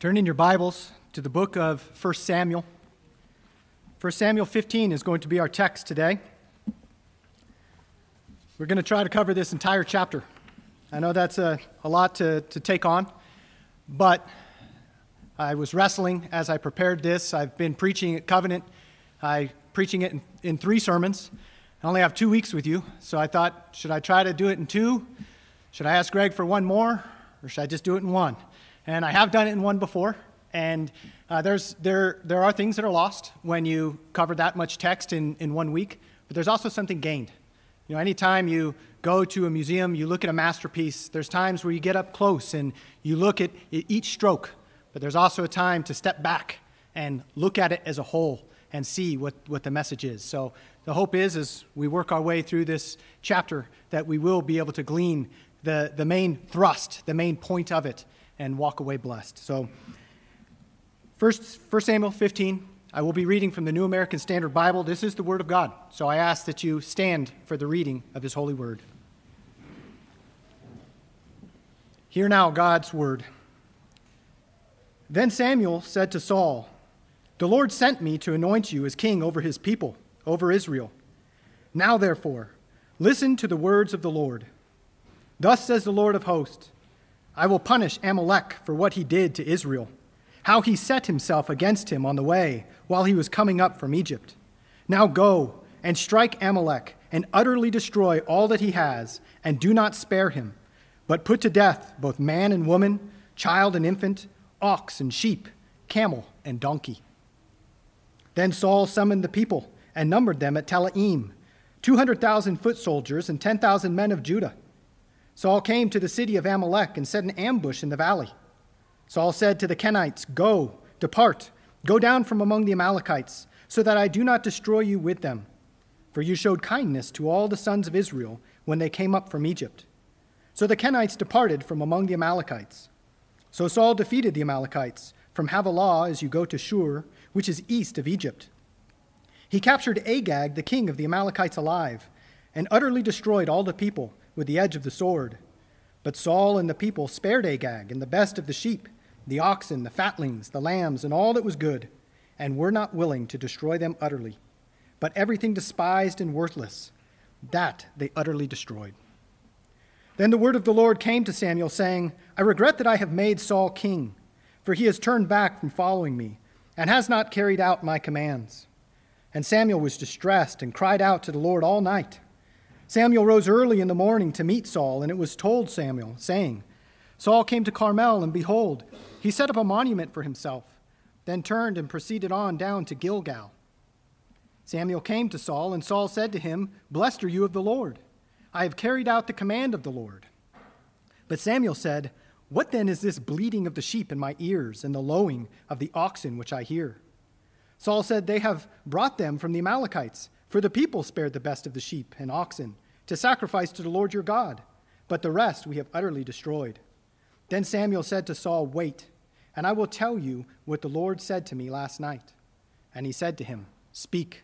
Turn in your Bibles to the book of 1 Samuel. 1 Samuel 15 is going to be our text today. We're going to try to cover this entire chapter. I know that's a lot to take on, but I was wrestling as I prepared this. I've been preaching at Covenant. I'm preaching it in 3 sermons. I only have 2 weeks with you, so I thought, should I try to do it in 2? Should I ask Greg for one more, or should I just do it in 1? And I have done it in 1 before, and there are things that are lost when you cover that much text in 1 week, but there's also something gained. You know, anytime you go to a museum, you look at a masterpiece, there's times where you get up close and you look at each stroke, but there's also a time to step back and look at it as a whole and see what the message is. So the hope is, as we work our way through this chapter, that we will be able to glean the main thrust, the main point of it, and walk away blessed. So 1 Samuel 15, I will be reading from the New American Standard Bible. This is the Word of God, so I ask that you stand for the reading of His holy word. Hear now God's word. Then Samuel said to Saul, "The Lord sent me to anoint you as king over His people, over Israel. Now therefore, listen to the words of the Lord. Thus says the Lord of hosts, I will punish Amalek for what he did to Israel, how he set himself against him on the way while he was coming up from Egypt. Now go and strike Amalek and utterly destroy all that he has, and do not spare him, but put to death both man and woman, child and infant, ox and sheep, camel and donkey." Then Saul summoned the people and numbered them at Telaim, 200,000 foot soldiers and 10,000 men of Judah. Saul came to the city of Amalek and set an ambush in the valley. Saul said to the Kenites, "Go, depart, go down from among the Amalekites, so that I do not destroy you with them. For you showed kindness to all the sons of Israel when they came up from Egypt." So the Kenites departed from among the Amalekites. So Saul defeated the Amalekites from Havilah as you go to Shur, which is east of Egypt. He captured Agag, the king of the Amalekites, alive, and utterly destroyed all the people with the edge of the sword. But Saul and the people spared Agag and the best of the sheep, the oxen, the fatlings, the lambs, and all that was good, and were not willing to destroy them utterly. But everything despised and worthless, that they utterly destroyed. Then the word of the Lord came to Samuel, saying, "I regret that I have made Saul king, for he has turned back from following me, and has not carried out my commands." And Samuel was distressed and cried out to the Lord all night. Samuel rose early in the morning to meet Saul, and it was told Samuel, saying, "Saul came to Carmel, and behold, he set up a monument for himself, then turned and proceeded on down to Gilgal." Samuel came to Saul, and Saul said to him, "Blessed are you of the Lord. I have carried out the command of the Lord." But Samuel said, "What then is this bleating of the sheep in my ears, and the lowing of the oxen which I hear?" Saul said, "They have brought them from the Amalekites, for the people spared the best of the sheep and oxen to sacrifice to the Lord your God, but the rest we have utterly destroyed." Then Samuel said to Saul, "Wait, and I will tell you what the Lord said to me last night." And he said to him, "Speak."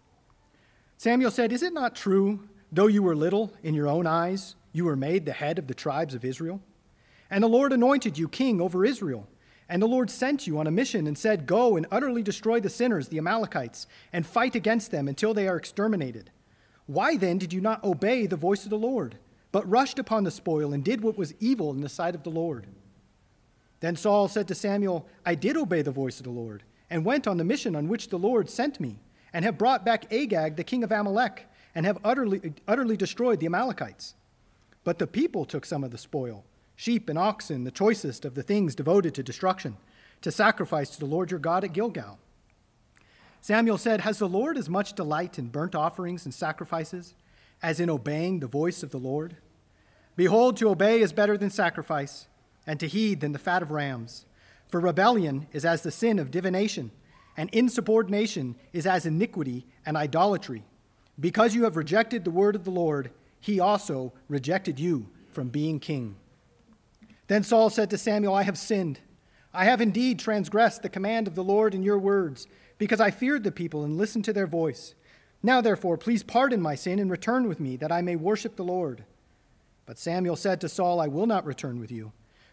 Samuel said, "Is it not true, though you were little in your own eyes, you were made the head of the tribes of Israel? And the Lord anointed you king over Israel. And the Lord sent you on a mission and said, 'Go and utterly destroy the sinners, the Amalekites, and fight against them until they are exterminated.' Why then did you not obey the voice of the Lord, but rushed upon the spoil and did what was evil in the sight of the Lord?" Then Saul said to Samuel, "I did obey the voice of the Lord, and went on the mission on which the Lord sent me, and have brought back Agag, the king of Amalek, and have utterly destroyed the Amalekites. But the people took some of the spoil, sheep and oxen, the choicest of the things devoted to destruction, to sacrifice to the Lord your God at Gilgal." Samuel said, "Has the Lord as much delight in burnt offerings and sacrifices as in obeying the voice of the Lord? Behold, to obey is better than sacrifice, and to heed than the fat of rams. For rebellion is as the sin of divination, and insubordination is as iniquity and idolatry. Because you have rejected the word of the Lord, he also rejected you from being king." Then Saul said to Samuel, "I have sinned. I have indeed transgressed the command of the Lord in your words, because I feared the people and listened to their voice. Now, therefore, please pardon my sin and return with me, that I may worship the Lord." But Samuel said to Saul, "I will not return with you,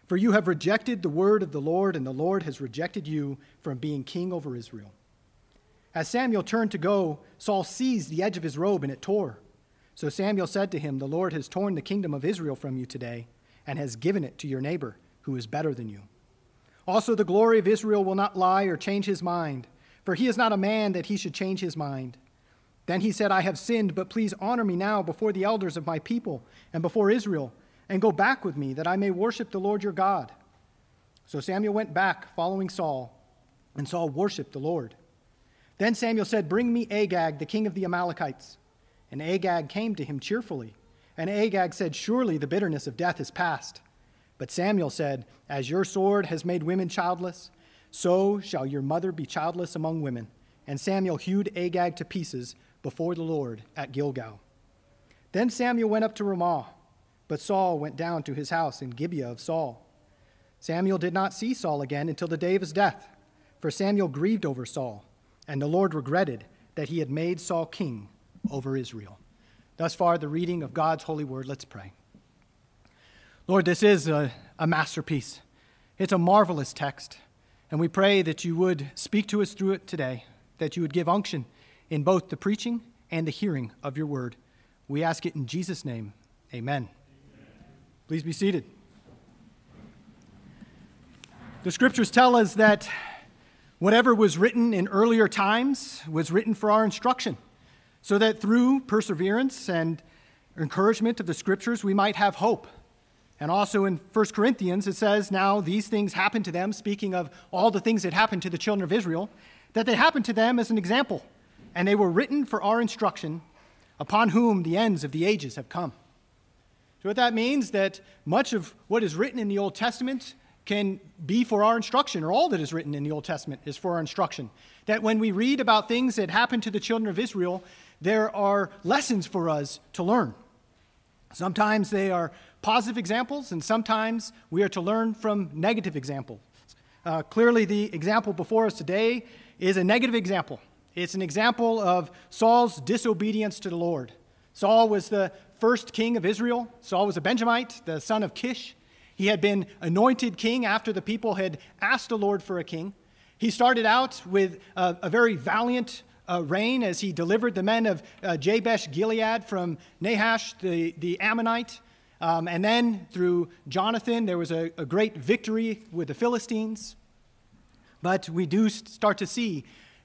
For you have rejected the word of the Lord, and the Lord has rejected you from being king over Israel." As Samuel turned to go, Saul seized the edge of his robe, and it tore. So Samuel said to him, "The Lord has torn the kingdom of Israel from you today, and has given it to your neighbor, who is better than you. Also the glory of Israel will not lie or change his mind, for he is not a man that he should change his mind." Then he said, "I have sinned, but please honor me now before the elders of my people and before Israel, and go back with me, that I may worship the Lord your God." So Samuel went back, following Saul, and Saul worshiped the Lord. Then Samuel said, "Bring me Agag, the king of the Amalekites." And Agag came to him cheerfully. And Agag said, "Surely the bitterness of death is past." But Samuel said, "As your sword has made women childless, so shall your mother be childless among women." And Samuel hewed Agag to pieces before the Lord at Gilgal. Then Samuel went up to Ramah, but Saul went down to his house in Gibeah of Saul. Samuel did not see Saul again until the day of his death, for Samuel grieved over Saul, and the Lord regretted that he had made Saul king over Israel. Thus far, the reading of God's holy word. Let's pray. Lord, this is a masterpiece. It's a marvelous text, and we pray that you would speak to us through it today, that you would give unction in both the preaching and the hearing of your word. We ask it in Jesus' name. Amen. Please be seated. The scriptures tell us that whatever was written in earlier times was written for our instruction, so that through perseverance and encouragement of the scriptures, we might have hope. And also in 1 Corinthians, it says, "Now these things happened to them," speaking of all the things that happened to the children of Israel, "that they happened to them as an example, and they were written for our instruction, upon whom the ends of the ages have come." So what that means that much of what is written in the Old Testament can be for our instruction, or all that is written in the Old Testament is for our instruction. That when we read about things that happened to the children of Israel, there are lessons for us to learn. Sometimes they are positive examples, and sometimes we are to learn from negative examples. Clearly, the example before us today is a negative example. It's an example of Saul's disobedience to the Lord. Saul was the first king of Israel. Saul was a Benjamite, the son of Kish. He had been anointed king after the people had asked the Lord for a king. He started out with a very valiant reign as he delivered the men of Jabesh Gilead from Nahash, the Ammonite. And then through Jonathan, there was a great victory with the Philistines. But we do start to see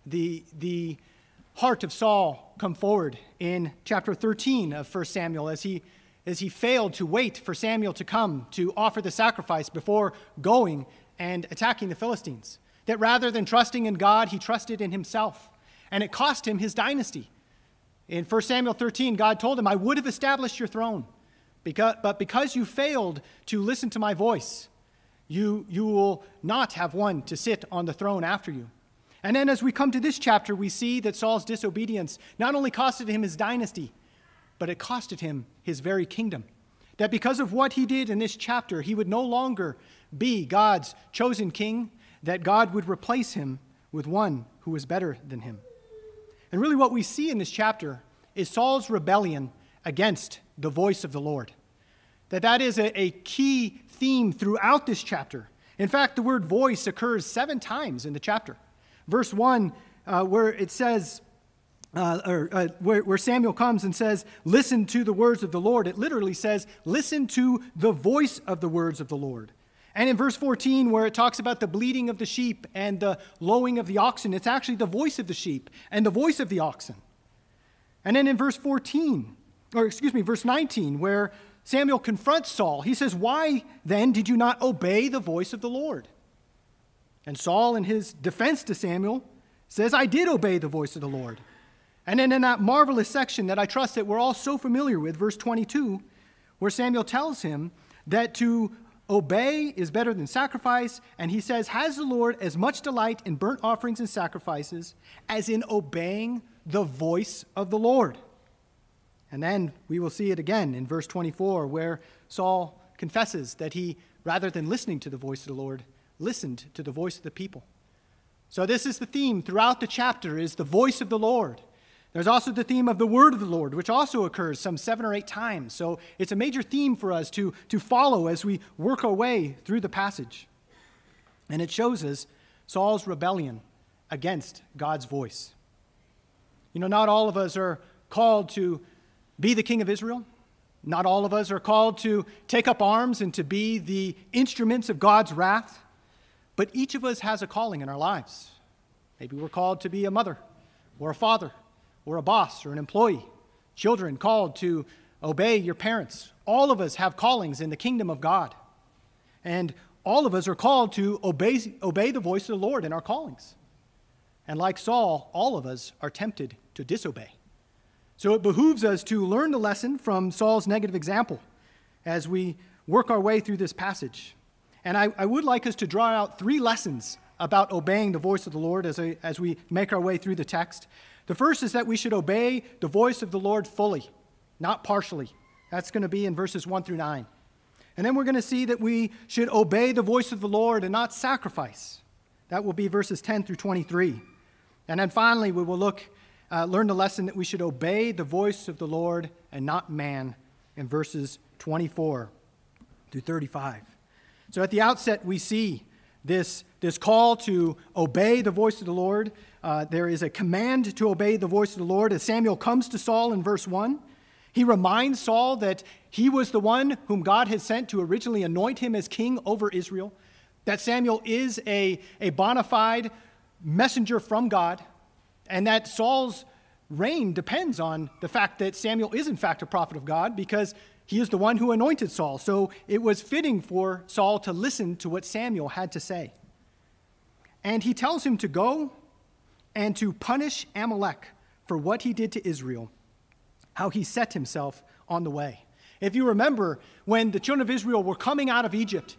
the heart of Saul come forward in chapter 13 of 1 Samuel as he failed to wait for Samuel to come to offer the sacrifice before going and attacking the Philistines. That rather than trusting in God, he trusted in himself. And it cost him his dynasty. In 1 Samuel 13, God told him, "I would have established your throne, but because you failed to listen to my voice, you will not have one to sit on the throne after you." And then as we come to this chapter, we see that Saul's disobedience not only costed him his dynasty, but it costed him his very kingdom. That because of what he did in this chapter, he would no longer be God's chosen king, that God would replace him with one who was better than him. And really what we see in this chapter is Saul's rebellion against the voice of the Lord. That is a key theme throughout this chapter. In fact, the word voice occurs 7 times in the chapter. Verse 1, where it says, where Samuel comes and says, "Listen to the words of the Lord," it literally says, "Listen to the voice of the words of the Lord." And in verse 14, where it talks about the bleating of the sheep and the lowing of the oxen, it's actually the voice of the sheep and the voice of the oxen. And then in verse 19, where Samuel confronts Saul, he says, "Why then did you not obey the voice of the Lord?" And Saul, in his defense to Samuel, says, "I did obey the voice of the Lord." And then in that marvelous section that I trust that we're all so familiar with, verse 22, where Samuel tells him that to obey is better than sacrifice, and he says, "Has the Lord as much delight in burnt offerings and sacrifices as in obeying the voice of the Lord?" And then we will see it again in verse 24, where Saul confesses that he, rather than listening to the voice of the Lord, listened to the voice of the people. So this is the theme throughout the chapter, is the voice of the Lord. There's also the theme of the word of the Lord, which also occurs some 7 or 8 times. So it's a major theme for us to follow as we work our way through the passage. And it shows us Saul's rebellion against God's voice. Not all of us are called to be the king of Israel. Not all of us are called to take up arms and to be the instruments of God's wrath. But each of us has a calling in our lives. Maybe we're called to be a mother or a father or a boss or an employee. Children called to obey your parents. All of us have callings in the kingdom of God. And all of us are called to obey the voice of the Lord in our callings. And like Saul, all of us are tempted to disobey. So it behooves us to learn the lesson from Saul's negative example as we work our way through this passage. And I would like us to draw out 3 lessons about obeying the voice of the Lord as we make our way through the text. The first is that we should obey the voice of the Lord fully, not partially. That's going to be in verses 1 through 9. And then we're going to see that we should obey the voice of the Lord and not sacrifice. That will be verses 10 through 23. And then finally, we will learn the lesson that we should obey the voice of the Lord and not man in verses 24 through 35. So at the outset, we see this call to obey the voice of the Lord. There is a command to obey the voice of the Lord as Samuel comes to Saul in verse 1. He reminds Saul that he was the one whom God had sent to originally anoint him as king over Israel, that Samuel is a bona fide messenger from God, and that Saul's reign depends on the fact that Samuel is in fact a prophet of God because he is the one who anointed Saul. So it was fitting for Saul to listen to what Samuel had to say. And he tells him to go and to punish Amalek for what he did to Israel, how he set himself on the way. If you remember, when the children of Israel were coming out of Egypt,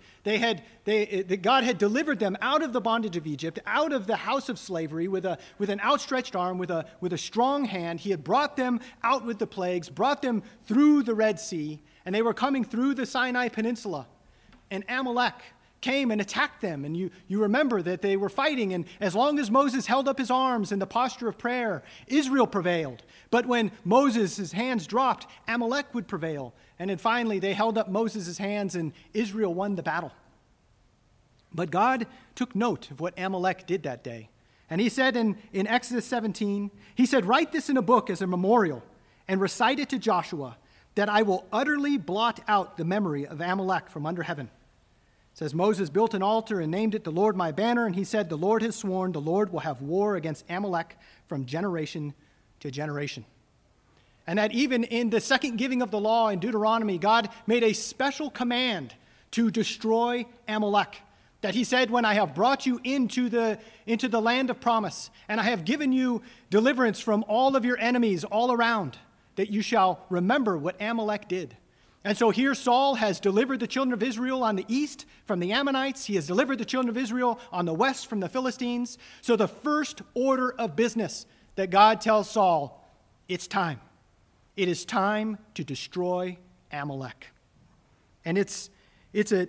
God had delivered them out of the bondage of Egypt, out of the house of slavery with an outstretched arm, with a strong hand. He had brought them out with the plagues, brought them through the Red Sea, and they were coming through the Sinai Peninsula. And Amalek came and attacked them. And you remember that they were fighting, and as long as Moses held up his arms in the posture of prayer, Israel prevailed. But when Moses' hands dropped, Amalek would prevail. And then finally, they held up Moses' hands, and Israel won the battle. But God took note of what Amalek did that day. And he said in Exodus 17, he said, "Write this in a book as a memorial and recite it to Joshua, that I will utterly blot out the memory of Amalek from under heaven." It says, Moses built an altar and named it the Lord my banner, and he said, "The Lord has sworn, the Lord will have war against Amalek from generation to generation." And that even in the second giving of the law in Deuteronomy, God made a special command to destroy Amalek. That he said, when I have brought you into the land of promise, and I have given you deliverance from all of your enemies all around, that you shall remember what Amalek did. And so here Saul has delivered the children of Israel on the east from the Ammonites. He has delivered the children of Israel on the west from the Philistines. So the first order of business that God tells Saul, it's time. It is time to destroy Amalek. And it's a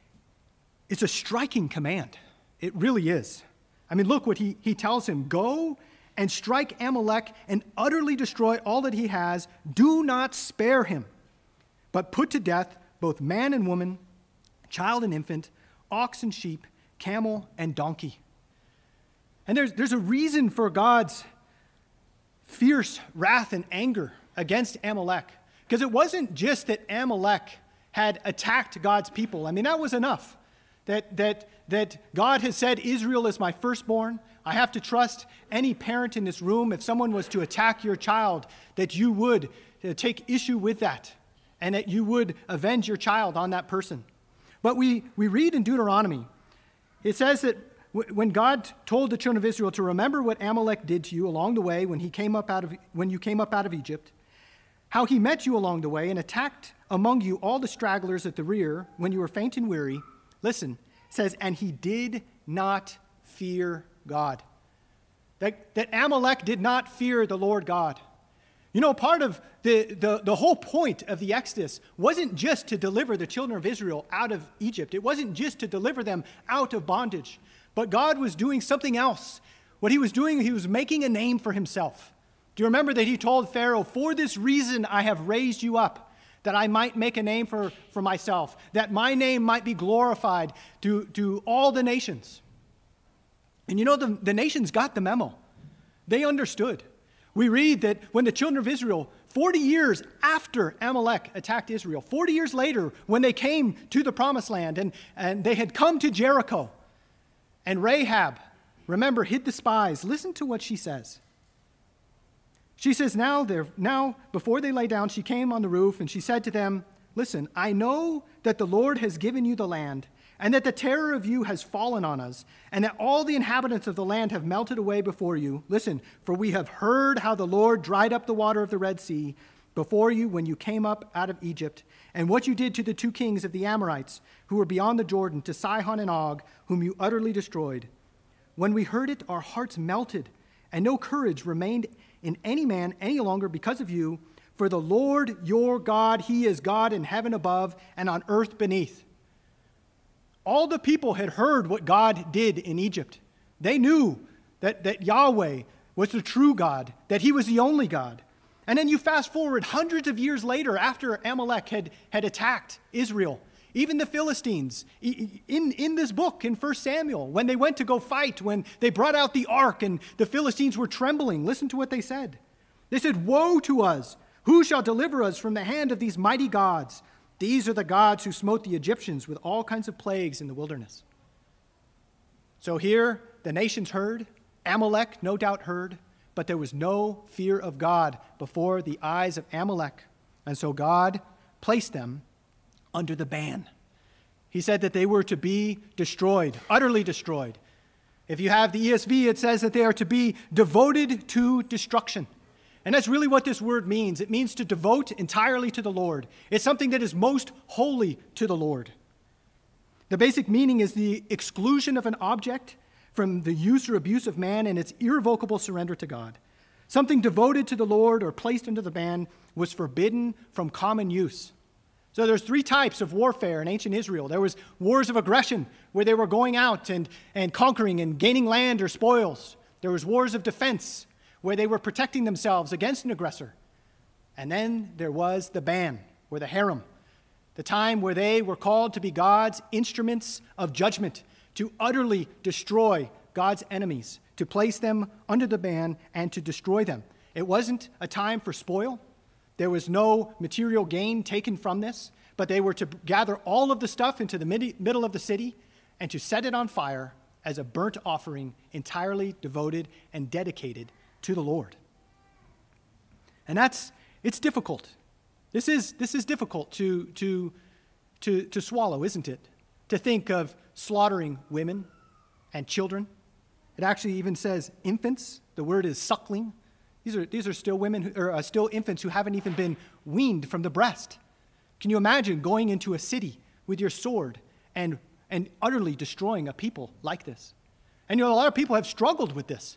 striking command. It really is. I mean, look what he tells him. Go and strike Amalek and utterly destroy all that he has. Do not spare him, but put to death both man and woman, child and infant, ox and sheep, camel and donkey. And there's a reason for God's fierce wrath and anger against Amalek. Because it wasn't just that Amalek had attacked God's people. I mean, that was enough. That God has said, Israel is my firstborn. I have to trust any parent in this room, if someone was to attack your child, that you would take issue with that, and that you would avenge your child on that person. But we read in Deuteronomy, it says that when God told the children of Israel to remember what Amalek did to you along the way when you came up out of Egypt, how he met you along the way and attacked among you all the stragglers at the rear when you were faint and weary. Listen, it says, and he did not fear God. That Amalek did not fear the Lord God. You know, part of the whole point of the Exodus wasn't just to deliver the children of Israel out of Egypt. It wasn't just to deliver them out of bondage. But God was doing something else. What he was doing, he was making a name for himself Do you remember that he told Pharaoh, "For this reason I have raised you up, that I might make a name for myself, that my name might be glorified to all the nations." And you know, the nations got the memo. They understood. We read that when the children of Israel, 40 years after Amalek attacked Israel, 40 years later when they came to the promised land and they had come to Jericho, and Rahab, remember, hid the spies. Listen to what she says. She says, now before they lay down, she came on the roof and she said to them, "Listen, I know that the Lord has given you the land, and that the terror of you has fallen on us, and that all the inhabitants of the land have melted away before you. Listen, for we have heard how the Lord dried up the water of the Red Sea before you when you came up out of Egypt, and what you did to the 2 kings of the Amorites who were beyond the Jordan, to Sihon and Og, whom you utterly destroyed. When we heard it, our hearts melted, and no courage remained in any man any longer because of you. For the Lord your God, he is God in heaven above and on earth beneath." All the people had heard what God did in Egypt. They knew that Yahweh was the true God, that he was the only God. And then you fast forward hundreds of years later, after Amalek had attacked Israel, even the Philistines, in this book, in 1 Samuel, when they went to go fight, when they brought out the ark and the Philistines were trembling, listen to what they said. They said, "Woe to us! Who shall deliver us from the hand of these mighty gods? These are the gods who smote the Egyptians with all kinds of plagues in the wilderness." So here, the nations heard, Amalek no doubt heard, but there was no fear of God before the eyes of Amalek. And so God placed them under the ban. He said that they were to be destroyed, utterly destroyed. If you have the ESV, it says that they are to be devoted to destruction. And that's really what this word means. It means to devote entirely to the Lord. It's something that is most holy to the Lord. The basic meaning is the exclusion of an object from the use or abuse of man and its irrevocable surrender to God. Something devoted to the Lord or placed under the ban was forbidden from common use. So there's 3 types of warfare in ancient Israel. There was wars of aggression, where they were going out and conquering and gaining land or spoils. There was wars of defense, where they were protecting themselves against an aggressor. And then there was the ban, or the harem, the time where they were called to be God's instruments of judgment, to utterly destroy God's enemies, to place them under the ban and to destroy them. It wasn't a time for spoil. There was no material gain taken from this, but they were to gather all of the stuff into the middle of the city and to set it on fire as a burnt offering, entirely devoted and dedicated to the Lord. And it's difficult. This is difficult to swallow, isn't it? To think of slaughtering women and children. It actually even says infants. The word is suckling. These are still women still infants who haven't even been weaned from the breast. Can you imagine going into a city with your sword and utterly destroying a people like this? And a lot of people have struggled with this.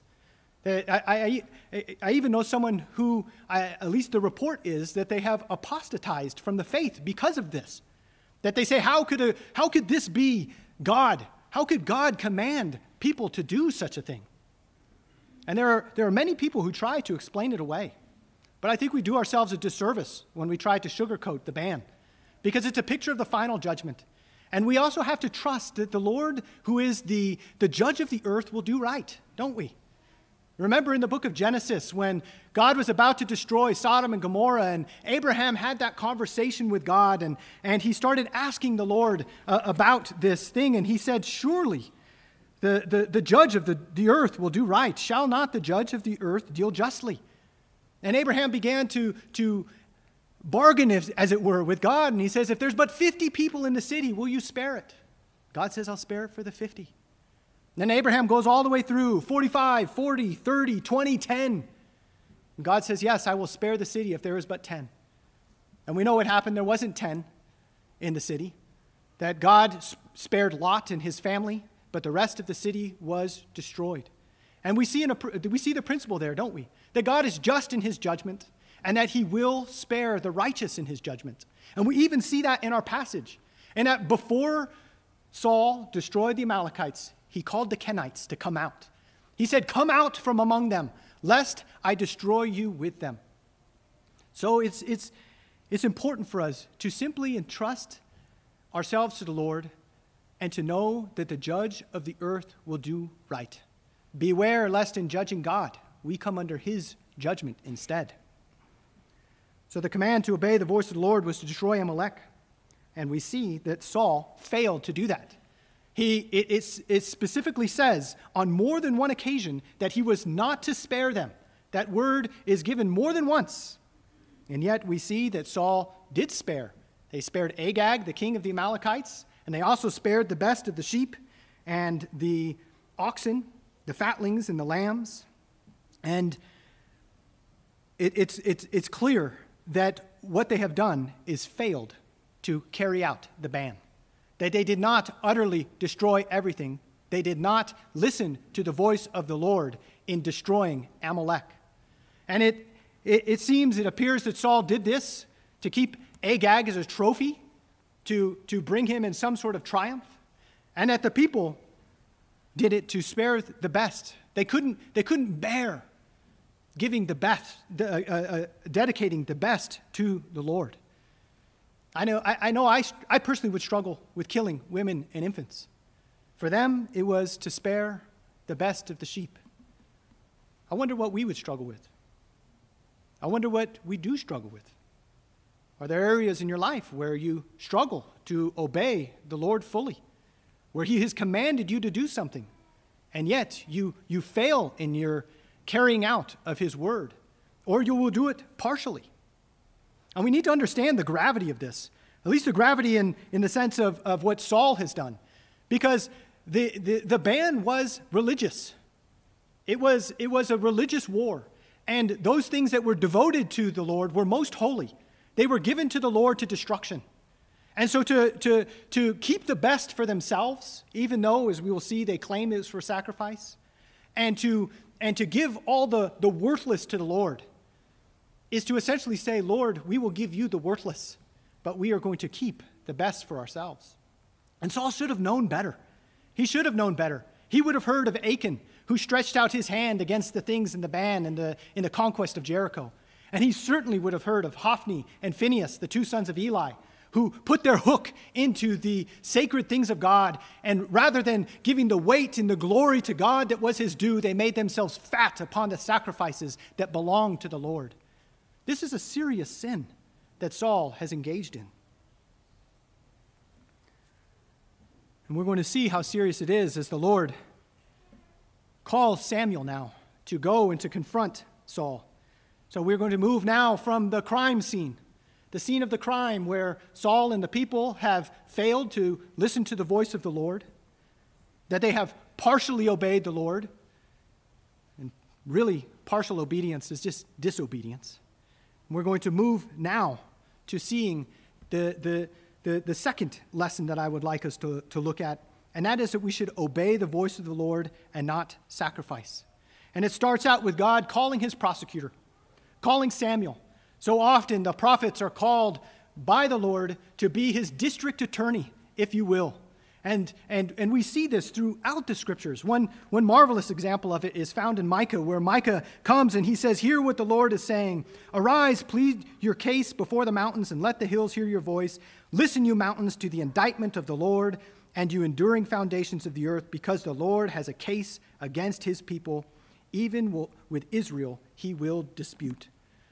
I even know someone who, at least the report is, that they have apostatized from the faith because of this. That they say, how could this be God? How could God command people to do such a thing? And there are many people who try to explain it away. But I think we do ourselves a disservice when we try to sugarcoat the ban, because it's a picture of the final judgment. And we also have to trust that the Lord, who is the judge of the earth, will do right, don't we? Remember in the book of Genesis when God was about to destroy Sodom and Gomorrah, and Abraham had that conversation with God, and he started asking the Lord about this thing, and he said, "Surely the judge of the earth will do right. Shall not the judge of the earth deal justly?" And Abraham began to bargain, as it were, with God, and he says, "If there's but 50 people in the city, will you spare it?" God says, "I'll spare it for the 50. Then Abraham goes all the way through 45, 40, 30, 20, 10. And God says, "Yes, I will spare the city if there is but 10. And we know what happened. There wasn't 10 in the city. That God spared Lot and his family, but the rest of the city was destroyed. And we see the principle there, don't we? That God is just in his judgment, and that he will spare the righteous in his judgment. And we even see that in our passage. And that before Saul destroyed the Amalekites, he called the Kenites to come out. He said, "Come out from among them. lest I destroy you with them. So it's important for us to simply entrust ourselves to the Lord and to know that the judge of the earth will do right. Beware lest in judging God, we come under his judgment instead. So the command to obey the voice of the Lord was to destroy Amalek. And we see that Saul failed to do that. It specifically says on more than one occasion that he was not to spare them. That word is given more than once. And yet we see that Saul did spare. They spared Agag, the king of the Amalekites, and they also spared the best of the sheep and the oxen, the fatlings and the lambs. And it's clear that what they have done is failed to carry out the ban. That they did not utterly destroy everything. They did not listen to the voice of the Lord in destroying Amalek. And it appears that Saul did this to keep Agag as a trophy, to bring him in some sort of triumph, and that the people did it to spare the best. They couldn't bear giving the best, dedicating the best to the Lord. I know I personally would struggle with killing women and infants. For them, it was to spare the best of the sheep. I wonder what we would struggle with. I wonder what we do struggle with. Are there areas in your life where you struggle to obey the Lord fully, where he has commanded you to do something, and yet you fail in your carrying out of his word, or you will do it partially? And we need to understand the gravity of this, at least the gravity in the sense of what Saul has done, because the ban was religious. It was a religious war, and those things that were devoted to the Lord were most holy. They were given to the Lord to destruction. And so to keep the best for themselves, even though, as we will see, they claim it was for sacrifice, and to give all the worthless to the Lord, is to essentially say, Lord, we will give you the worthless, but we are going to keep the best for ourselves. And Saul should have known better. He should have known better. He would have heard of Achan, who stretched out his hand against the things in the ban and in the conquest of Jericho. And he certainly would have heard of Hophni and Phinehas, the two sons of Eli, who put their hook into the sacred things of God, and rather than giving the weight and the glory to God that was his due, they made themselves fat upon the sacrifices that belonged to the Lord. This is a serious sin that Saul has engaged in. And we're going to see how serious it is as the Lord calls Samuel now to go and to confront Saul. So we're going to move now from the crime scene, the scene of the crime where Saul and the people have failed to listen to the voice of the Lord, that they have partially obeyed the Lord. And really, partial obedience is just disobedience. We're going to move now to seeing the second lesson that I would like us to look at, and that is that we should obey the voice of the Lord and not sacrifice. And it starts out with God calling his prosecutor, calling Samuel. So often the prophets are called by the Lord to be his district attorney, if you will. And we see this throughout the scriptures. One marvelous example of it is found in Micah, where Micah comes and he says, "Hear what the Lord is saying. Arise, plead your case before the mountains, and let the hills hear your voice. Listen, you mountains, to the indictment of the Lord, and you enduring foundations of the earth, because the Lord has a case against his people. Even with Israel he will dispute."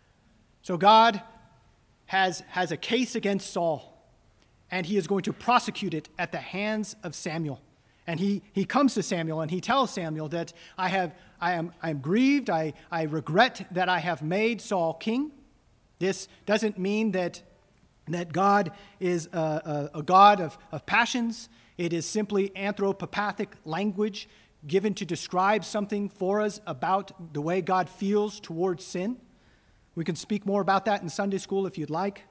So God has a case against Saul, and he is going to prosecute it at the hands of Samuel. And he comes to Samuel and he tells Samuel that I am grieved, I regret that I have made Saul king. This doesn't mean that God is a God of passions. It is simply anthropopathic language given to describe something for us about the way God feels towards sin. We can speak more about that in Sunday school if you'd like.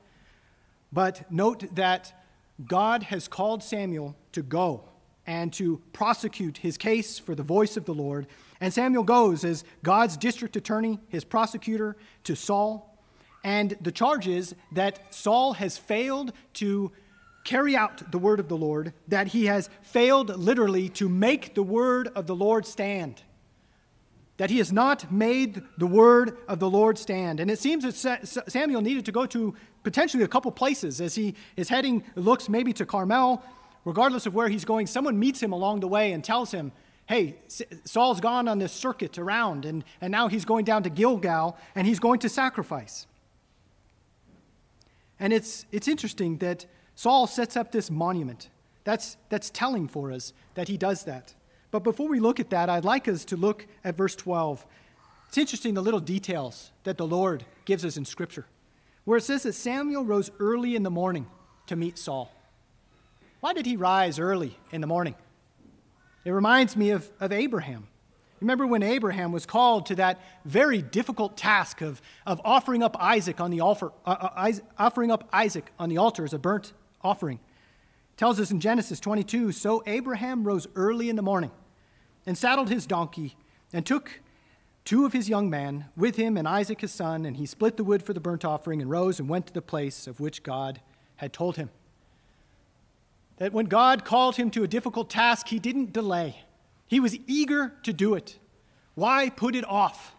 But note that God has called Samuel to go and to prosecute his case for the voice of the Lord. And Samuel goes as God's district attorney, his prosecutor, to Saul. And the charge is that Saul has failed to carry out the word of the Lord, that he has failed literally to make the word of the Lord stand. that he has not made the word of the Lord stand. And it seems that Samuel needed to go to potentially a couple places as he is heading, looks maybe to Carmel. Regardless of where he's going, someone meets him along the way and tells him, hey, Saul's gone on this circuit around, and now he's going down to Gilgal, and he's going to sacrifice. And it's interesting that Saul sets up this monument. That's telling for us that he does that. But before we look at that, I'd like us to look at verse 12. It's interesting, the little details that the Lord gives us in Scripture, where it says that Samuel rose early in the morning to meet Saul. Why did he rise early in the morning? It reminds me of Abraham. Remember when Abraham was called to that very difficult task of offering up Isaac on the altar, as a burnt offering. It tells us in Genesis 22, so Abraham rose early in the morning and saddled his donkey and took 2 of his young men with him and Isaac his son, and he split the wood for the burnt offering and rose and went to the place of which God had told him. That when God called him to a difficult task, he didn't delay. He was eager to do it. Why put it off?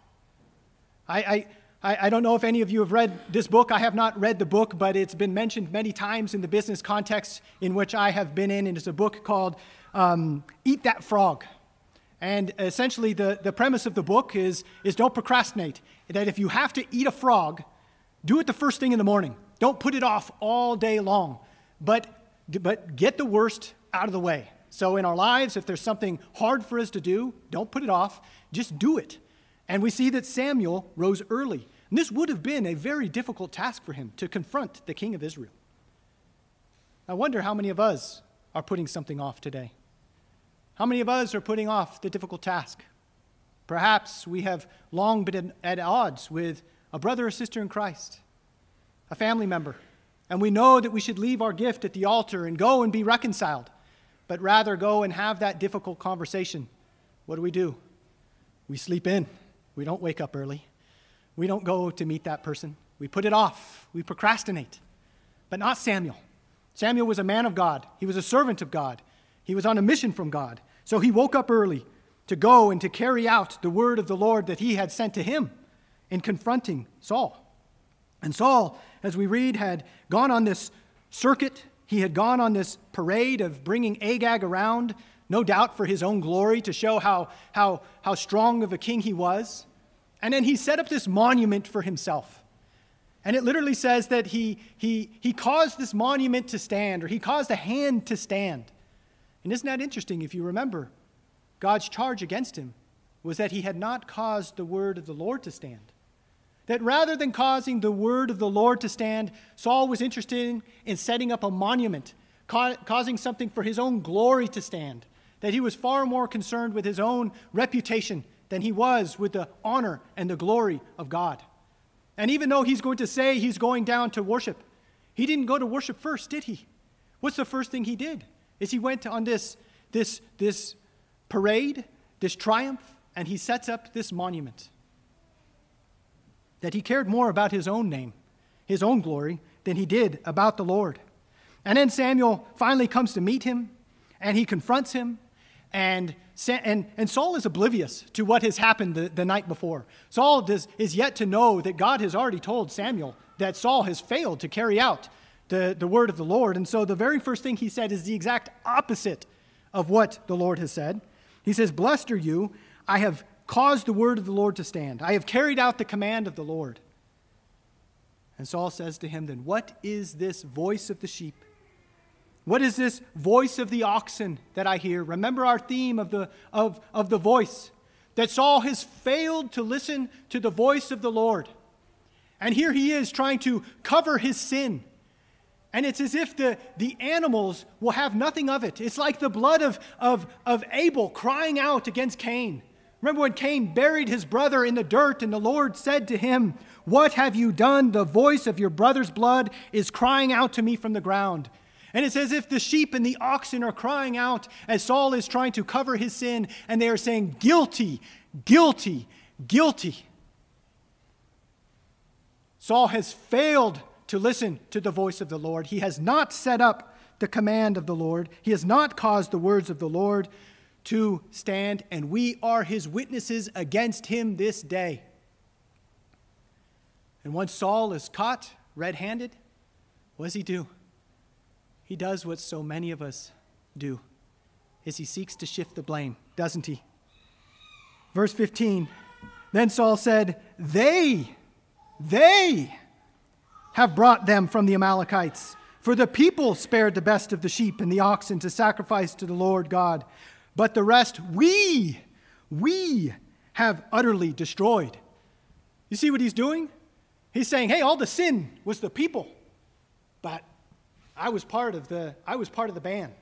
I don't know if any of you have read this book. I have not read the book, but it's been mentioned many times in the business context in which I have been in. And it's a book called Eat That Frog. And essentially the premise of the book is don't procrastinate. That if you have to eat a frog, do it the first thing in the morning. Don't put it off all day long. But get the worst out of the way. So in our lives, if there's something hard for us to do, don't put it off. Just do it. And we see that Samuel rose early. And this would have been a very difficult task for him to confront the king of Israel. I wonder how many of us are putting something off today. How many of us are putting off the difficult task? Perhaps we have long been at odds with a brother or sister in Christ, a family member, and we know that we should leave our gift at the altar and go and be reconciled, but rather go and have that difficult conversation. What do? We sleep in. We don't wake up early. We don't go to meet that person. We put it off. We procrastinate. But not Samuel. Samuel was a man of God. He was a servant of God. He was on a mission from God. So he woke up early to go and to carry out the word of the Lord that he had sent to him in confronting Saul. And Saul, as we read, had gone on this circuit. He had gone on this parade of bringing Agag around, no doubt for his own glory, to show how strong of a king he was. And then he set up this monument for himself. And it literally says that he caused this monument to stand, or he caused a hand to stand. And isn't that interesting? If you remember, God's charge against him was that he had not caused the word of the Lord to stand. That rather than causing the word of the Lord to stand, Saul was interested in setting up a monument, causing something for his own glory to stand. That he was far more concerned with his own reputation than he was with the honor and the glory of God. And even though he's going to say he's going down to worship, he didn't go to worship first, did he? What's the first thing he did? Is he went on this parade, this triumph, and he sets up this monument. That he cared more about his own name, his own glory, than he did about the Lord. And then Samuel finally comes to meet him, and he confronts him, and Saul is oblivious to what has happened the night before. Saul is yet to know that God has already told Samuel that Saul has failed to carry out the word of the Lord. And so the very first thing he said is the exact opposite of what the Lord has said. He says, "Blessed are you, I have caused the word of the Lord to stand. I have carried out the command of the Lord." And Saul says to him, "Then what is this voice of the sheep? What is this voice of the oxen that I hear?" Remember our theme of the voice, that Saul has failed to listen to the voice of the Lord. And here he is trying to cover his sin. And it's as if the animals will have nothing of it. It's like the blood of Abel crying out against Cain. Remember when Cain buried his brother in the dirt, and the Lord said to him, "What have you done? The voice of your brother's blood is crying out to me from the ground." And it's as if the sheep and the oxen are crying out as Saul is trying to cover his sin, and they are saying, "Guilty, guilty, guilty." Saul has failed to listen to the voice of the Lord. He has not set up the command of the Lord. He has not caused the words of the Lord to stand, and we are his witnesses against him this day. And once Saul is caught red-handed, what does he do? He does what so many of us do, is he seeks to shift the blame, doesn't he? Verse 15, then Saul said, They have brought them from the Amalekites, for the people spared the best of the sheep and the oxen to sacrifice to the Lord God. But the rest we have utterly destroyed. You see what he's doing? He's saying, hey, all the sin was the people, but I was part of the band.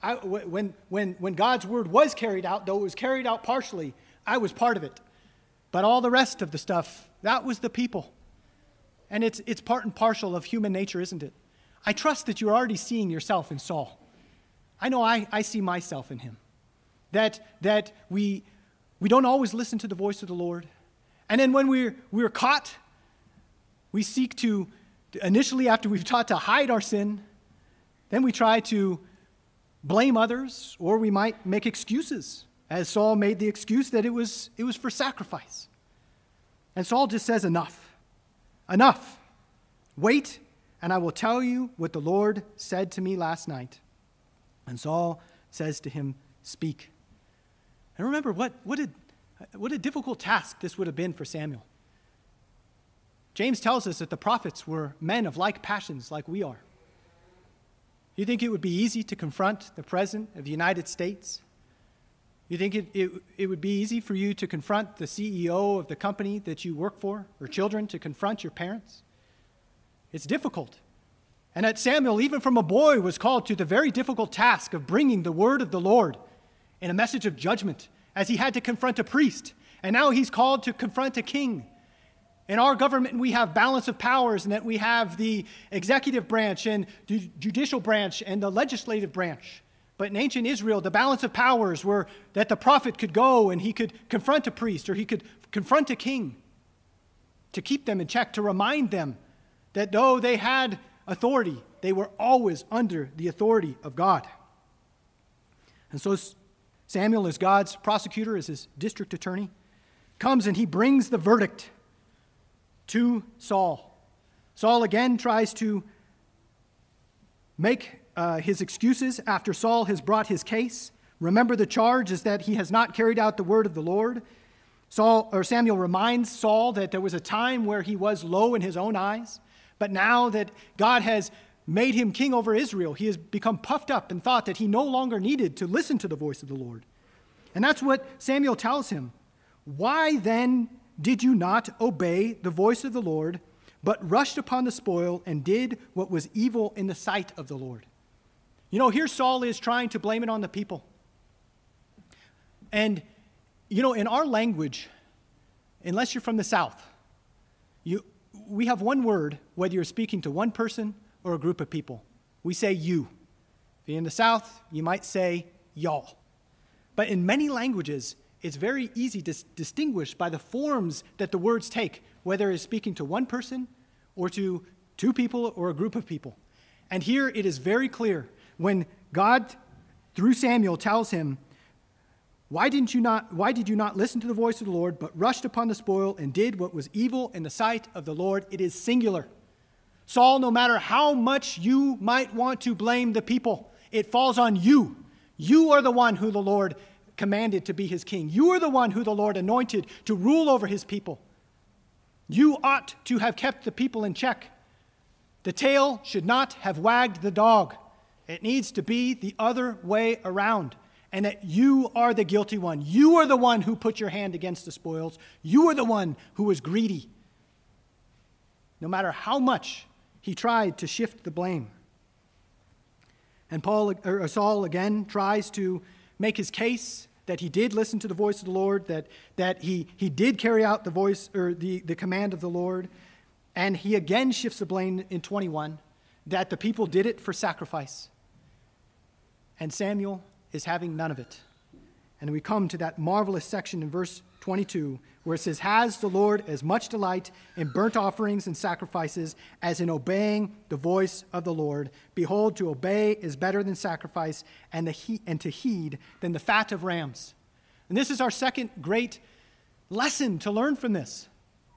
When God's word was carried out, though it was carried out partially, I was part of it. But all the rest of the stuff, that was the people. And it's part and parcel of human nature, isn't it? I trust that you're already seeing yourself in Saul. I know I see myself in him. That we don't always listen to the voice of the Lord. And then when we're caught, we seek to, initially after we've taught to hide our sin, then we try to blame others, or we might make excuses, as Saul made the excuse that it was for sacrifice. And Saul just says, enough. Enough. Wait, and I will tell you what the Lord said to me last night. And Saul says to him, speak. And remember, what a difficult task this would have been for Samuel. James tells us that the prophets were men of like passions like we are. You think it would be easy to confront the President of the United States? You think it would be easy for you to confront the CEO of the company that you work for, or children to confront your parents? It's difficult. And that Samuel, even from a boy, was called to the very difficult task of bringing the word of the Lord in a message of judgment, as he had to confront a priest. And now he's called to confront a king. In our government, we have balance of powers, and that we have the executive branch and the judicial branch and the legislative branch. But in ancient Israel, the balance of powers were that the prophet could go and he could confront a priest, or he could confront a king to keep them in check, to remind them that though they had authority, they were always under the authority of God. And so Samuel, as God's prosecutor, as his district attorney, comes and he brings the verdict to Saul. Saul again tries to make his excuses after Saul has brought his case. Remember, the charge is that he has not carried out the word of the Lord. Samuel reminds Saul that there was a time where he was low in his own eyes, but now that God has made him king over Israel, he has become puffed up and thought that he no longer needed to listen to the voice of the Lord. And that's what Samuel tells him. Why then did you not obey the voice of the Lord, but rushed upon the spoil and did what was evil in the sight of the Lord? You know, here Saul is trying to blame it on the people. And, you know, in our language, unless you're from the South, we have one word, whether you're speaking to one person or a group of people. We say you. If you're in the South, you might say y'all. But in many languages, it's very easy to distinguish by the forms that the words take, whether it's speaking to one person or to two people or a group of people. And here it is very clear when God, through Samuel, tells him, why did you not listen to the voice of the Lord, but rushed upon the spoil and did what was evil in the sight of the Lord? It is singular. Saul, no matter how much you might want to blame the people, it falls on you. You are the one who the Lord commanded to be his king. You are the one who the Lord anointed to rule over his people. You ought to have kept the people in check. The tail should not have wagged the dog. It needs to be the other way around. And that you are the guilty one. You are the one who put your hand against the spoils. You are the one who was greedy. No matter how much he tried to shift the blame. And Saul again tries to make his case that he did listen to the voice of the Lord, that he did carry out the voice or the command of the Lord. And he again shifts the blame in 21, that the people did it for sacrifice. And Samuel is having none of it. And we come to that marvelous section in verse 22, where it says, "Has the Lord as much delight in burnt offerings and sacrifices as in obeying the voice of the Lord? Behold, to obey is better than sacrifice, and to heed than the fat of rams." And this is our second great lesson to learn from this.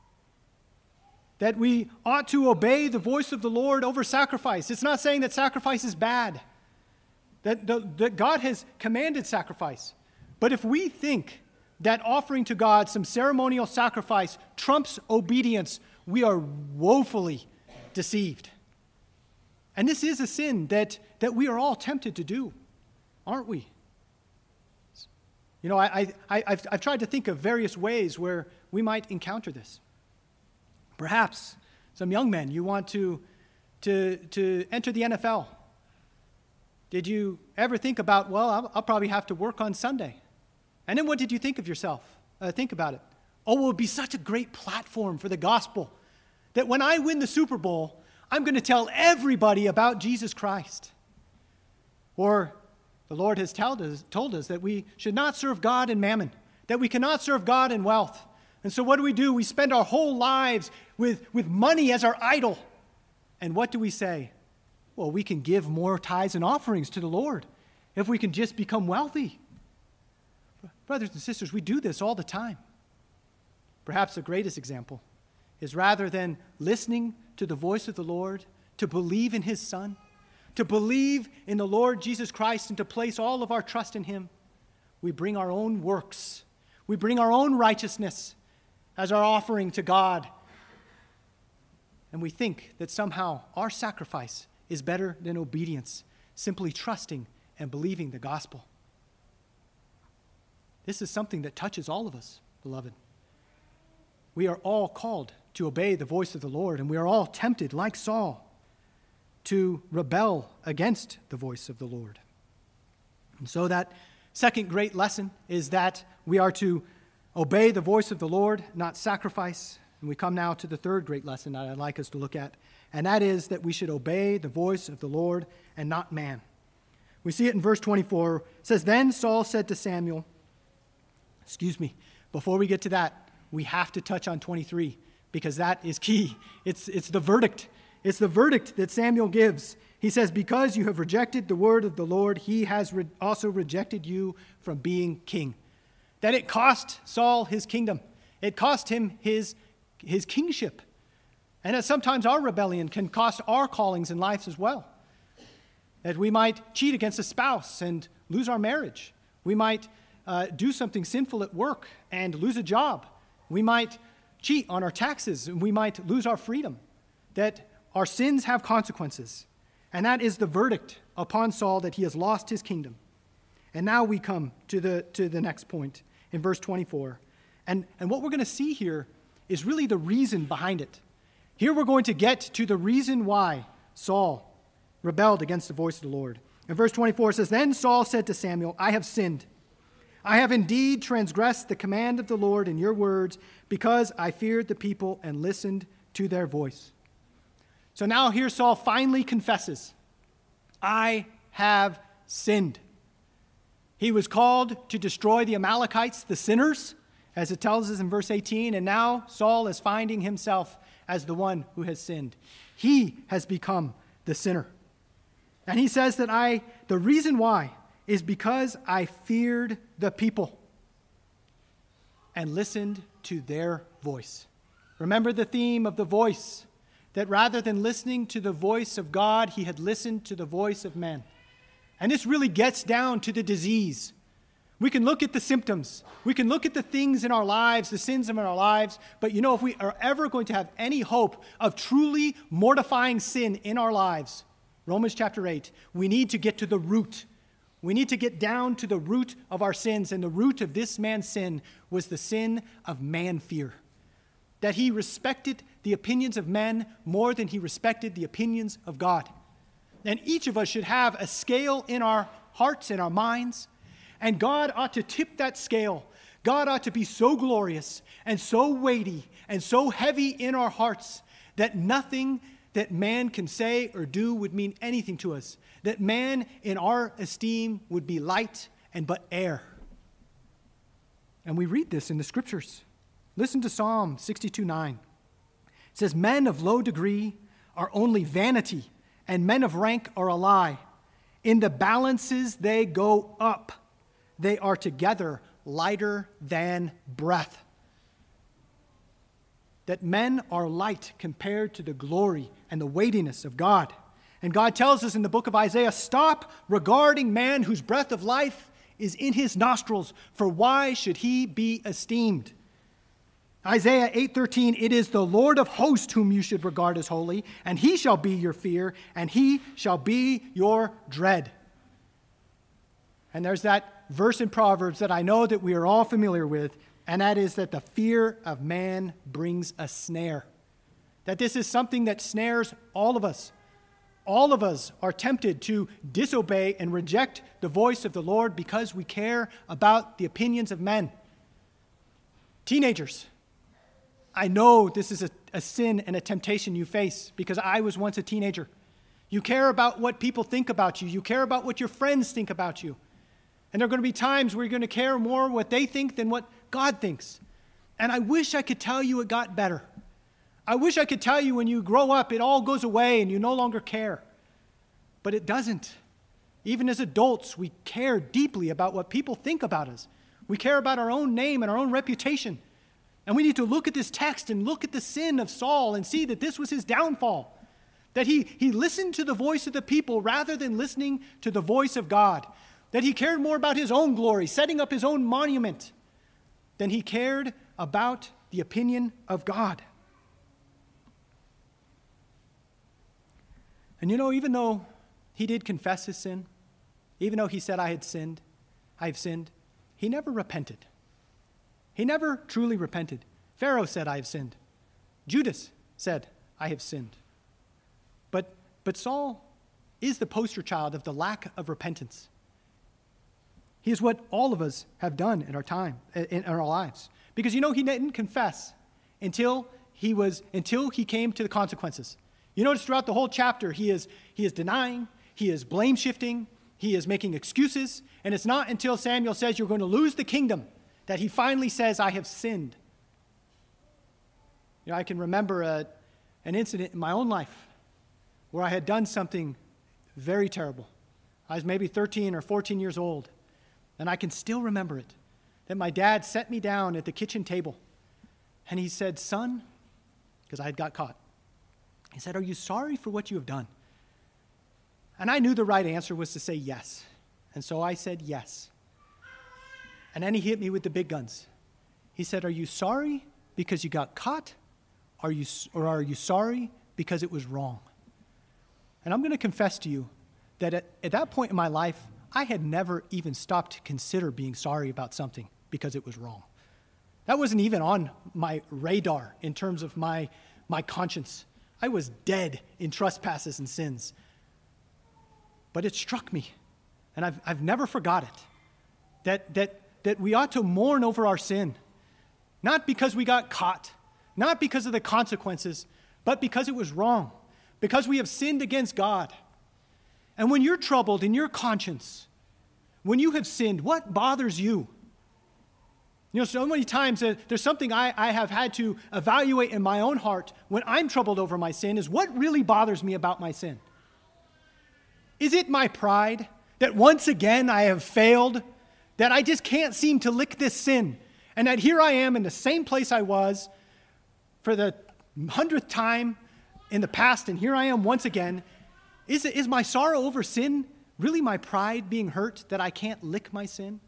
That we ought to obey the voice of the Lord over sacrifice. It's not saying that sacrifice is bad. That God has commanded sacrifice. But if we think that offering to God some ceremonial sacrifice trumps obedience, we are woefully deceived. And this is a sin that we are all tempted to do, aren't we? You know, I've tried to think of various ways where we might encounter this. Perhaps some young men, you want to enter the NFL. Did you ever think about, well, I'll probably have to work on Sunday? And then what did you think of yourself? Think about it. Oh, it would be such a great platform for the gospel that when I win the Super Bowl, I'm going to tell everybody about Jesus Christ. Or the Lord has told us that we should not serve God in mammon, that we cannot serve God in wealth. And so what do? We spend our whole lives with money as our idol. And what do we say? Well, we can give more tithes and offerings to the Lord if we can just become wealthy. Brothers and sisters, we do this all the time. Perhaps the greatest example is rather than listening to the voice of the Lord, to believe in his Son, to believe in the Lord Jesus Christ and to place all of our trust in him, we bring our own works, we bring our own righteousness as our offering to God. And we think that somehow our sacrifice is better than obedience, simply trusting and believing the gospel. This is something that touches all of us, beloved. We are all called to obey the voice of the Lord, and we are all tempted, like Saul, to rebel against the voice of the Lord. And so that second great lesson is that we are to obey the voice of the Lord, not sacrifice. And we come now to the third great lesson that I'd like us to look at, and that is that we should obey the voice of the Lord and not man. We see it in verse 24. It says, "Then Saul said to Samuel," before we get to that, we have to touch on 23 because that is key. It's the verdict. It's the verdict that Samuel gives. He says, "Because you have rejected the word of the Lord, he has also rejected you from being king." That it cost Saul his kingdom. It cost him his kingship. And that sometimes our rebellion can cost our callings in life as well. That we might cheat against a spouse and lose our marriage. We might do something sinful at work and lose a job. We might cheat on our taxes and we might lose our freedom. That our sins have consequences. And that is the verdict upon Saul, that he has lost his kingdom. And now we come to the next point in verse 24. And what we're going to see here is really the reason behind it. Here we're going to get to the reason why Saul rebelled against the voice of the Lord. In verse 24 it says, "Then Saul said to Samuel, I have sinned. I have indeed transgressed the command of the Lord in your words, because I feared the people and listened to their voice." So now here Saul finally confesses, I have sinned. He was called to destroy the Amalekites, the sinners, as it tells us in verse 18, and now Saul is finding himself as the one who has sinned. He has become the sinner. And he says that the reason why is because I feared the people and listened to their voice. Remember the theme of the voice, that rather than listening to the voice of God, he had listened to the voice of men. And this really gets down to the disease. We can look at the symptoms. We can look at the things in our lives, the sins in our lives. But you know, if we are ever going to have any hope of truly mortifying sin in our lives, Romans chapter 8, we need to get to the root. We need to get down to the root of our sins. And the root of this man's sin was the sin of man fear. That he respected the opinions of men more than he respected the opinions of God. And each of us should have a scale in our hearts and our minds. And God ought to tip that scale. God ought to be so glorious and so weighty and so heavy in our hearts that nothing that man can say or do would mean anything to us. That man in our esteem would be light and but air. And we read this in the scriptures. Listen to Psalm 62:9. It says, men of low degree are only vanity, and men of rank are a lie. In the balances they go up. They are together lighter than breath. That men are light compared to the glory and the weightiness of God. And God tells us in the book of Isaiah, stop regarding man whose breath of life is in his nostrils, for why should he be esteemed? Isaiah 8:13, it is the Lord of hosts whom you should regard as holy, and he shall be your fear, and he shall be your dread. And there's that verse in Proverbs that I know that we are all familiar with, and that is that the fear of man brings a snare. That this is something that snares all of us. All of us are tempted to disobey and reject the voice of the Lord because we care about the opinions of men. Teenagers, I know this is a sin and a temptation you face because I was once a teenager. You care about what people think about you. You care about what your friends think about you. And there are going to be times where you're going to care more what they think than what God thinks. And I wish I could tell you it got better. I wish I could tell you when you grow up, it all goes away and you no longer care. But it doesn't. Even as adults, we care deeply about what people think about us. We care about our own name and our own reputation. And we need to look at this text and look at the sin of Saul and see that this was his downfall. That he listened to the voice of the people rather than listening to the voice of God. That he cared more about his own glory, setting up his own monument, than he cared about the opinion of God. And even though he did confess his sin, even though he said, I have sinned, he never repented. He never truly repented. Pharaoh said, I have sinned. Judas said, I have sinned. But Saul is the poster child of the lack of repentance. He is what all of us have done in our time, in our lives. Because he didn't confess until he came to the consequences. You notice throughout the whole chapter, he is denying, he is blame shifting, he is making excuses, and it's not until Samuel says you're going to lose the kingdom that he finally says, I have sinned. I can remember an incident in my own life where I had done something very terrible. I was maybe 13 or 14 years old, and I can still remember it, that my dad set me down at the kitchen table, and he said, son, because I had got caught, he said, are you sorry for what you have done? And I knew the right answer was to say yes, and so I said yes. And then he hit me with the big guns. He said, are you sorry because you got caught, or are you sorry because it was wrong? And I'm going to confess to you that at that point in my life, I had never even stopped to consider being sorry about something because it was wrong. That wasn't even on my radar in terms of my conscience. I was dead in trespasses and sins. But it struck me, and I've never forgot it, that we ought to mourn over our sin, not because we got caught, not because of the consequences, but because it was wrong, because we have sinned against God. And when you're troubled in your conscience, when you have sinned, what bothers you? So many times there's something I have had to evaluate in my own heart when I'm troubled over my sin is what really bothers me about my sin. Is it my pride that once again I have failed, that I just can't seem to lick this sin, and that here I am in the same place I was for the 100th time in the past, and here I am once again? Is my sorrow over sin really my pride being hurt that I can't lick my sin?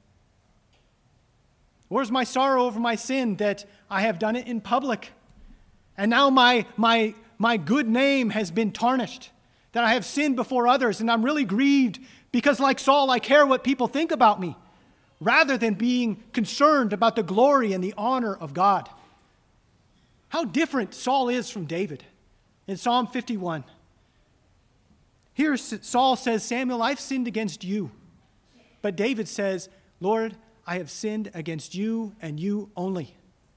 Or is my sorrow over my sin that I have done it in public, and now my good name has been tarnished, that I have sinned before others, and I'm really grieved because, like Saul, I care what people think about me, rather than being concerned about the glory and the honor of God? How different Saul is from David. In Psalm 51, here Saul says, Samuel, I've sinned against you. But David says, Lord, I have sinned against you and you only.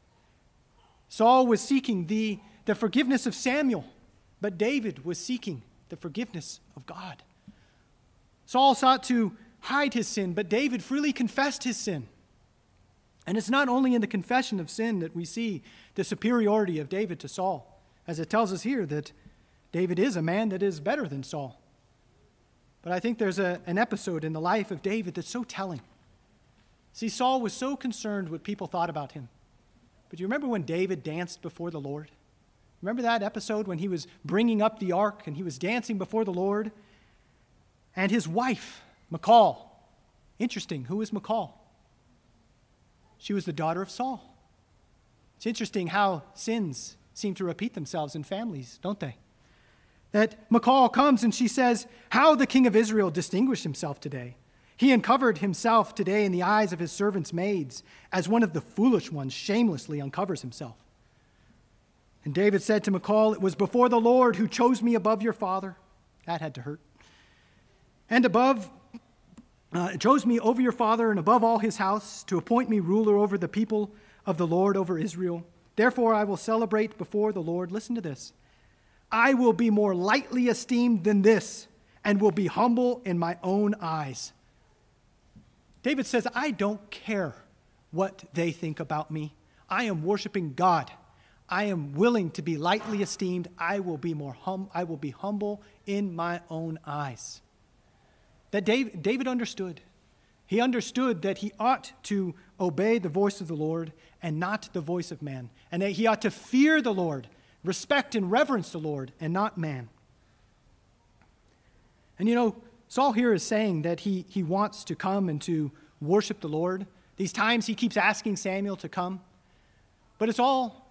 Saul was seeking the forgiveness of Samuel, but David was seeking the forgiveness of God. Saul sought to hide his sin, but David freely confessed his sin. And it's not only in the confession of sin that we see the superiority of David to Saul, as it tells us here that David is a man that is better than Saul. But I think there's an episode in the life of David that's so telling. See, Saul was so concerned what people thought about him. But do you remember when David danced before the Lord? Remember that episode when he was bringing up the ark and he was dancing before the Lord? And his wife, Michal. Interesting, who was Michal? She was the daughter of Saul. It's interesting how sins seem to repeat themselves in families, don't they? That Michal comes and she says, how the king of Israel distinguished himself today. He uncovered himself today in the eyes of his servants' maids, as one of the foolish ones shamelessly uncovers himself. And David said to Michal, it was before the Lord who chose me above your father. That had to hurt. And chose me over your father and above all his house, to appoint me ruler over the people of the Lord, over Israel. Therefore I will celebrate before the Lord. Listen to this. I will be more lightly esteemed than this, and will be humble in my own eyes. David says, I don't care what they think about me. I am worshiping God. I am willing to be lightly esteemed. I will be humble in my own eyes. That David understood. He understood that he ought to obey the voice of the Lord and not the voice of man, and that he ought to fear the Lord, respect and reverence the Lord, and not man. And you know, Saul here is saying that he wants to come and to worship the Lord. These times he keeps asking Samuel to come, but it's all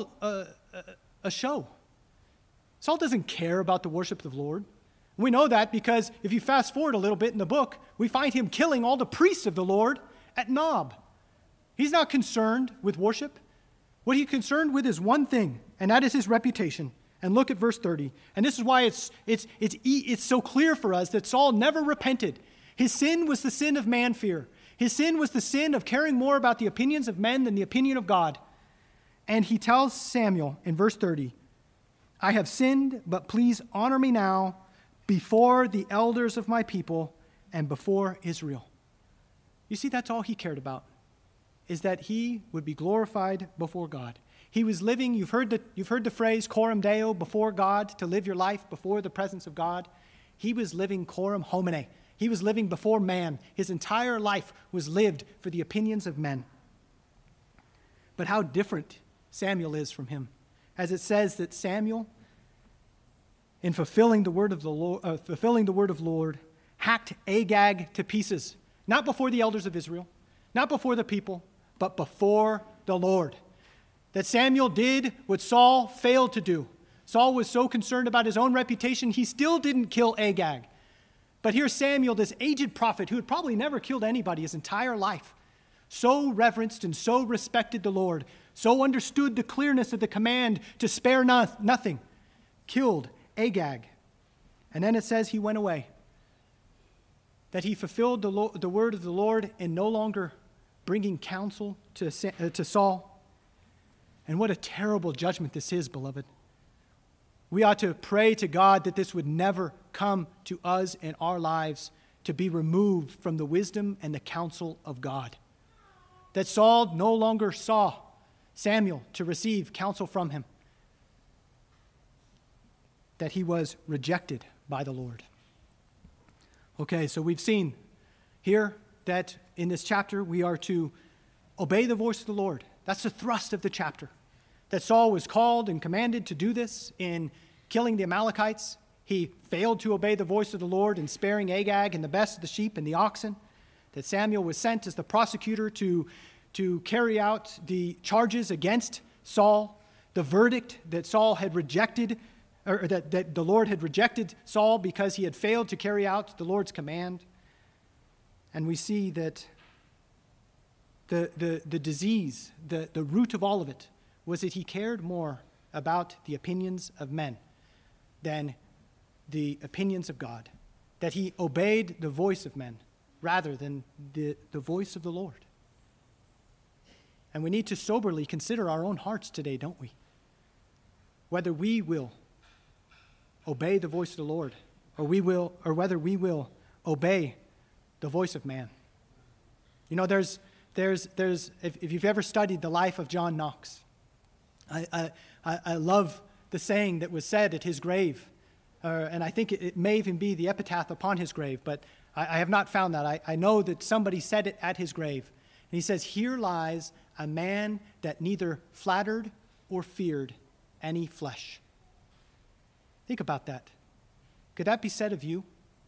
a show. Saul doesn't care about the worship of the Lord. We know that because if you fast forward a little bit in the book, we find him killing all the priests of the Lord at Nob. He's not concerned with worship. What he's concerned with is one thing, and that is his reputation. And look at verse 30. And this is why it's so clear for us that Saul never repented. His sin was the sin of man fear. His sin was the sin of caring more about the opinions of men than the opinion of God. And he tells Samuel in verse 30, I have sinned, but please honor me now before the elders of my people and before Israel. You see, that's all he cared about, is that he would be glorified before God. He was living, you've heard the phrase, coram Deo, before God, to live your life before the presence of God. He was living coram homine. He was living before man. His entire life was lived for the opinions of men. But how different Samuel is from him. As it says that Samuel, in fulfilling the word of the Lord, hacked Agag to pieces, not before the elders of Israel, not before the people, but before the Lord. That Samuel did what Saul failed to do. Saul was so concerned about his own reputation, he still didn't kill Agag. But here's Samuel, this aged prophet who had probably never killed anybody his entire life, so reverenced and so respected the Lord, so understood the clearness of the command to spare nothing, killed Agag. And then it says he went away. That he fulfilled the word of the Lord in no longer bringing counsel to Saul. And what a terrible judgment this is, beloved. We ought to pray to God that this would never come to us in our lives, to be removed from the wisdom and the counsel of God. That Saul no longer saw Samuel to receive counsel from him. That he was rejected by the Lord. Okay, so we've seen here that in this chapter we are to obey the voice of the Lord. That's the thrust of the chapter. That Saul was called and commanded to do this in killing the Amalekites. He failed to obey the voice of the Lord in sparing Agag and the best of the sheep and the oxen. That Samuel was sent as the prosecutor to carry out the charges against Saul. The verdict that Saul had rejected, or that the Lord had rejected Saul because he had failed to carry out the Lord's command. And we see that the disease, the root of all of it, was that he cared more about the opinions of men than the opinions of God. That he obeyed the voice of men rather than the voice of the Lord. And we need to soberly consider our own hearts today, don't we? Whether we will obey the voice of the Lord, or whether we will obey the voice of man. You know, there's if you've ever studied the life of John Knox, I love the saying that was said at his grave, and I think it may even be the epitaph upon his grave, but I have not found that. I know that somebody said it at his grave. And he says, "Here lies a man that neither flattered or feared any flesh." Think about that. Could that be said of you?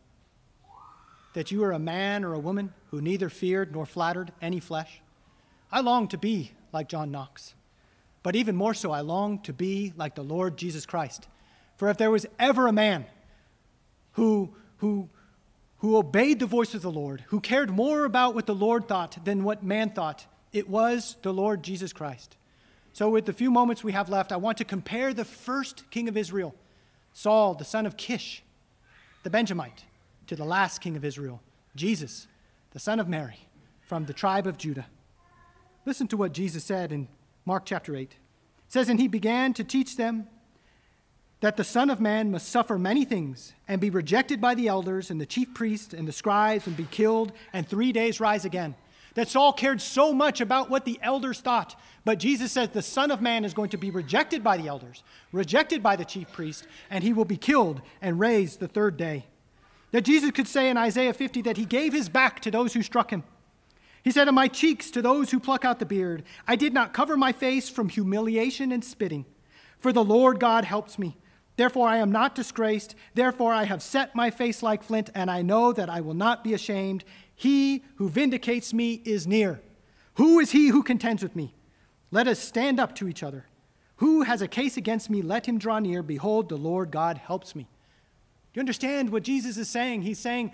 That you are a man or a woman who neither feared nor flattered any flesh? I long to be like John Knox. But even more so, I long to be like the Lord Jesus Christ. For if there was ever a man who obeyed the voice of the Lord, who cared more about what the Lord thought than what man thought, it was the Lord Jesus Christ. So with the few moments we have left, I want to compare the first king of Israel, Saul, the son of Kish, the Benjamite, to the last king of Israel, Jesus, the son of Mary, from the tribe of Judah. Listen to what Jesus said in Mark chapter 8. It says, "And he began to teach them that the Son of Man must suffer many things and be rejected by the elders and the chief priests and the scribes and be killed and 3 days rise again." That Saul cared so much about what the elders thought. But Jesus says the Son of Man is going to be rejected by the elders, rejected by the chief priests, and he will be killed and raised the third day. That Jesus could say in Isaiah 50 that he gave his back to those who struck him. He said, "And my cheeks to those who pluck out the beard. I did not cover my face from humiliation and spitting. For the Lord God helps me. Therefore I am not disgraced. Therefore I have set my face like flint, and I know that I will not be ashamed. He who vindicates me is near. Who is he who contends with me? Let us stand up to each other. Who has a case against me? Let him draw near. Behold, the Lord God helps me." Do you understand what Jesus is saying? He's saying,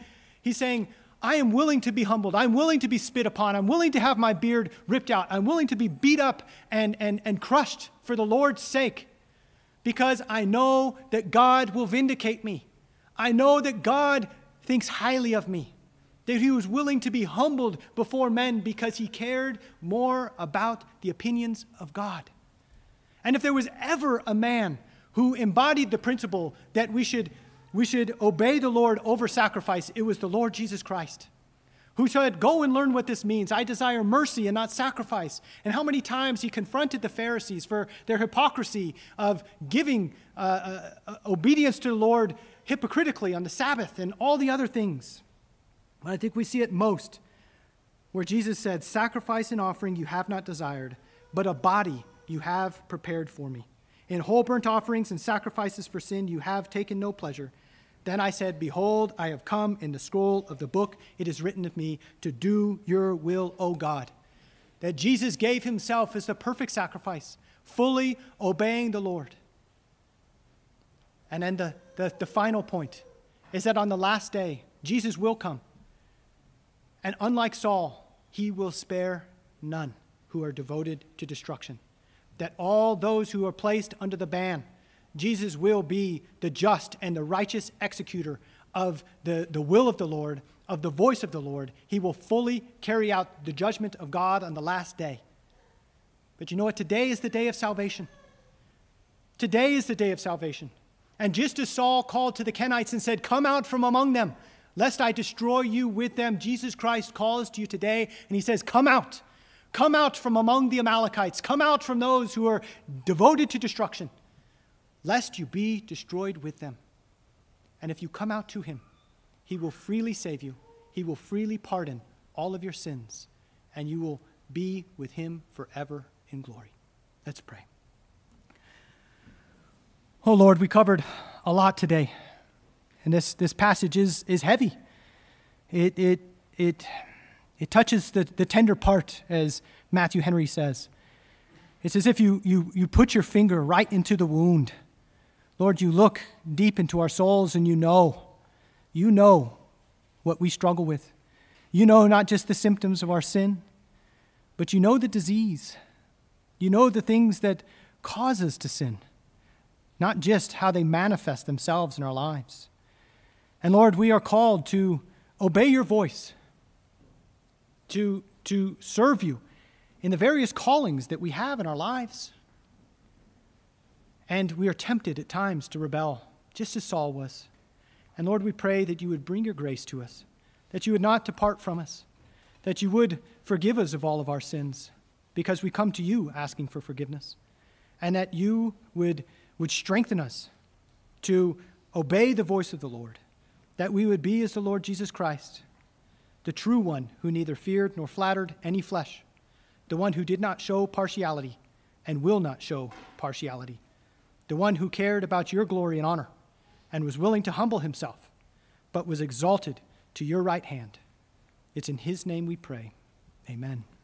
I am willing to be humbled. I'm willing to be spit upon. I'm willing to have my beard ripped out. I'm willing to be beat up and crushed for the Lord's sake, because I know that God will vindicate me. I know that God thinks highly of me, that he was willing to be humbled before men because he cared more about the opinions of God. And if there was ever a man who embodied the principle that we should obey the Lord over sacrifice, it was the Lord Jesus Christ, who said, "Go and learn what this means. I desire mercy and not sacrifice." And how many times he confronted the Pharisees for their hypocrisy of giving obedience to the Lord hypocritically on the Sabbath and all the other things. But I think we see it most where Jesus said, "Sacrifice and offering you have not desired, but a body you have prepared for me. In whole burnt offerings and sacrifices for sin you have taken no pleasure. Then I said, Behold, I have come. In the scroll of the book it is written of me to do your will, O God." That Jesus gave himself as the perfect sacrifice, fully obeying the Lord. And then the final point is that on the last day, Jesus will come. And unlike Saul, he will spare none who are devoted to destruction. That all those who are placed under the ban, Jesus will be the just and the righteous executor of the will of the Lord, of the voice of the Lord. He will fully carry out the judgment of God on the last day. But you know what? Today is the day of salvation. Today is the day of salvation. And just as Saul called to the Kenites and said, "Come out from among them, lest I destroy you with them," Jesus Christ calls to you today, and he says, "Come out. Come out from among the Amalekites. Come out from those who are devoted to destruction, lest you be destroyed with them." And if you come out to him, he will freely save you. He will freely pardon all of your sins, and you will be with him forever in glory. Let's pray. Oh Lord, we covered a lot today, and this passage is heavy. It touches the tender part, as Matthew Henry says. It's as if you put your finger right into the wound. Lord, you look deep into our souls, and you know what we struggle with. You know not just the symptoms of our sin, but you know the disease. You know the things that cause us to sin, not just how they manifest themselves in our lives. And Lord, we are called to obey your voice, to serve you in the various callings that we have in our lives. And we are tempted at times to rebel, just as Saul was. And Lord, we pray that you would bring your grace to us, that you would not depart from us, that you would forgive us of all of our sins, because we come to you asking for forgiveness, and that you would strengthen us to obey the voice of the Lord, that we would be as the Lord Jesus Christ, the true one who neither feared nor flattered any flesh, the one who did not show partiality and will not show partiality, the one who cared about your glory and honor and was willing to humble himself, but was exalted to your right hand. It's in his name we pray. Amen.